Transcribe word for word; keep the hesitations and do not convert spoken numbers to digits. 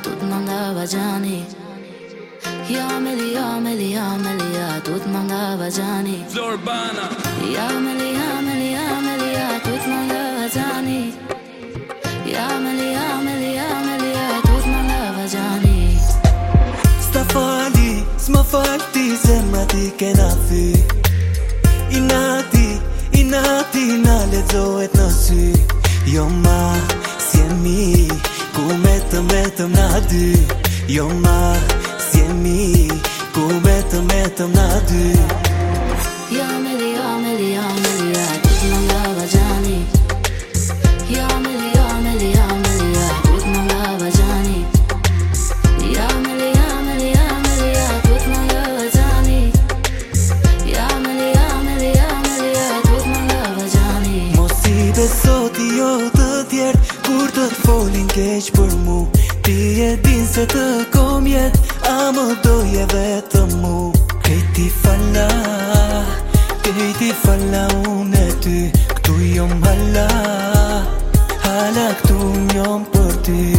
tu t'mandava Gianni. Yameli, yameli, yameli, ya tu t'mandava Gianni. Flor Urbana. Yameli, yameli, yameli, ya tu t'mandava Gianni. Yameli, yameli, yameli, ya tu t'mandava Gianni. Sta fali, s'ma falti zemra ti kena fi. Inati, inati na lexohet në sy. Jo ma, si jemi, ku metëm, metëm na dy. Jo ma, si jemi, ku metëm, metëm na dy. Yameli, yameli, yameli, ya tu t'mandava Gianni. Yameli, yameli, yameli, ya tu t'mandava Gianni. Yameli, yameli, yameli, ya tu t'mandava Gianni. Yameli, yameli, yameli, ya tu t'mandava Gianni. Mos i beso ti jo të tjerë, kur të t'folin keq për mu. Ti e din se të kom jet, a më doje vetëm mu. Këti falla, këti falla unë e ty, këtu jom hala, hala këtu njom për ty.